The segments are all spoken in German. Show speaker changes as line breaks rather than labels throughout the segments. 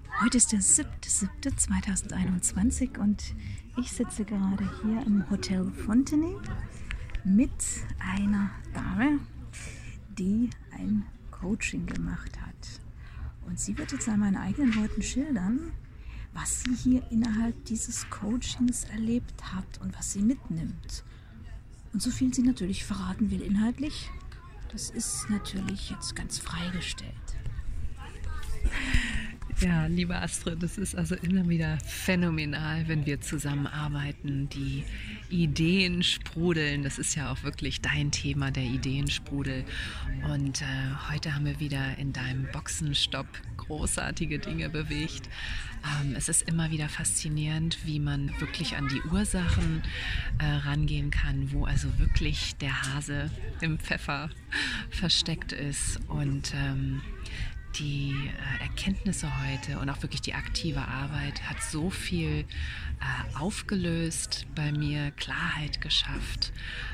Heute ist der 7.7.2021 und ich sitze gerade hier im Hotel Fontenay mit einer Dame, die ein Coaching gemacht hat. Und sie wird jetzt an meinen eigenen Worten schildern, was sie hier innerhalb dieses Coachings erlebt hat und was sie mitnimmt. Und so viel sie natürlich verraten will inhaltlich, das ist natürlich jetzt ganz freigestellt.
Ja, liebe Astrid, das ist also immer wieder phänomenal, wenn wir zusammenarbeiten. Die Ideen sprudeln, das ist ja auch wirklich dein Thema, der Ideensprudel. Und heute haben wir wieder in deinem Boxenstopp großartige Dinge bewegt. Es ist immer wieder faszinierend, wie man wirklich an die Ursachen rangehen kann, wo also wirklich der Hase im Pfeffer versteckt ist. Und die Erkenntnisse heute und auch wirklich die aktive Arbeit hat so viel aufgelöst bei mir, Klarheit geschafft,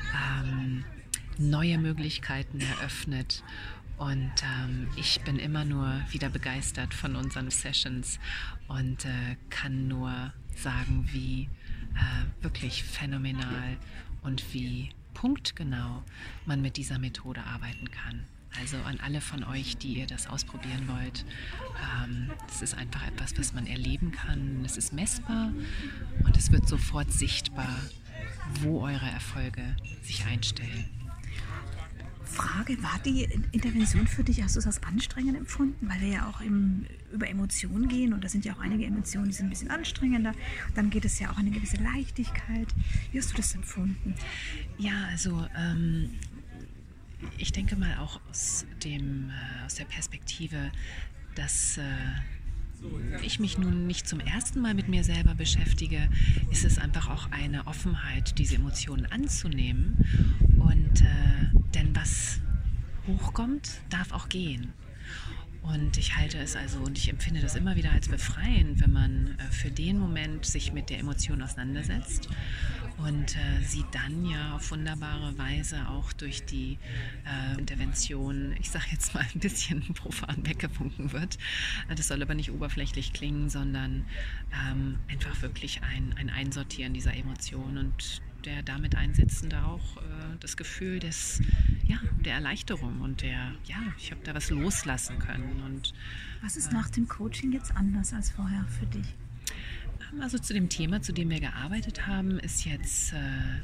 neue Möglichkeiten eröffnet. Und ich bin immer nur wieder begeistert von unseren Sessions und kann nur sagen, wie wirklich phänomenal und wie punktgenau man mit dieser Methode arbeiten kann. Also an alle von euch, die ihr das ausprobieren wollt, es ist einfach etwas, was man erleben kann. Es ist messbar und es wird sofort sichtbar, wo eure Erfolge sich einstellen.
Frage, war die Intervention für dich, hast du es als anstrengend empfunden? Weil wir ja auch über Emotionen gehen und da sind ja auch einige Emotionen, die sind ein bisschen anstrengender. Dann geht es ja auch eine gewisse Leichtigkeit. Wie hast du das empfunden?
Ja, also ich denke mal auch aus der Perspektive, dass ich mich nun nicht zum ersten Mal mit mir selber beschäftige, ist es einfach auch eine Offenheit, diese Emotionen anzunehmen. Und denn was hochkommt, darf auch gehen. Und ich halte es also und ich empfinde das immer wieder als befreiend, wenn man für den Moment sich mit der Emotion auseinandersetzt und sie dann ja auf wunderbare Weise auch durch die Intervention, ich sage jetzt mal ein bisschen profan weggewunken wird. Das soll aber nicht oberflächlich klingen, sondern einfach wirklich ein Einsortieren dieser Emotion und der damit einsetzende auch das Gefühl der Erleichterung und ich habe da was loslassen können. Und
was ist nach dem Coaching jetzt anders als vorher für dich?
Also zu dem Thema, zu dem wir gearbeitet haben, ist jetzt,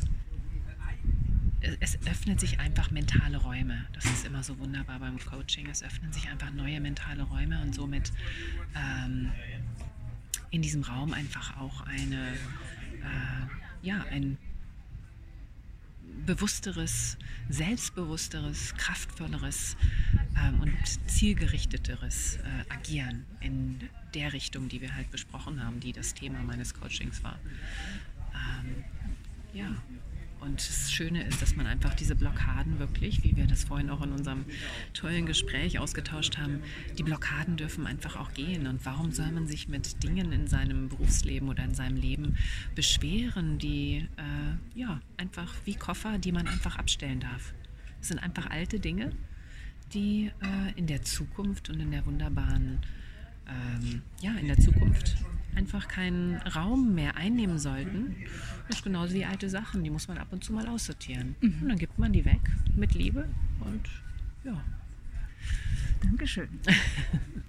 es öffnet sich einfach mentale Räume. Das ist immer so wunderbar beim Coaching. Es öffnen sich einfach neue mentale Räume und somit in diesem Raum einfach auch ein bewussteres, selbstbewussteres, kraftvolleres und zielgerichteteres Agieren in der Richtung, die wir halt besprochen haben, die das Thema meines Coachings war. Und das Schöne ist, dass man einfach diese Blockaden wirklich, wie wir das vorhin auch in unserem tollen Gespräch ausgetauscht haben, die Blockaden dürfen einfach auch gehen. Und warum soll man sich mit Dingen in seinem Berufsleben oder in seinem Leben beschweren, die einfach wie Koffer, die man einfach abstellen darf? Es sind einfach alte Dinge, die in der Zukunft und in der wunderbaren, in der Zukunft einfach keinen Raum mehr einnehmen sollten. Das ist genauso wie alte Sachen, die muss man ab und zu mal aussortieren. Und dann gibt man die weg mit Liebe und ja.
Dankeschön.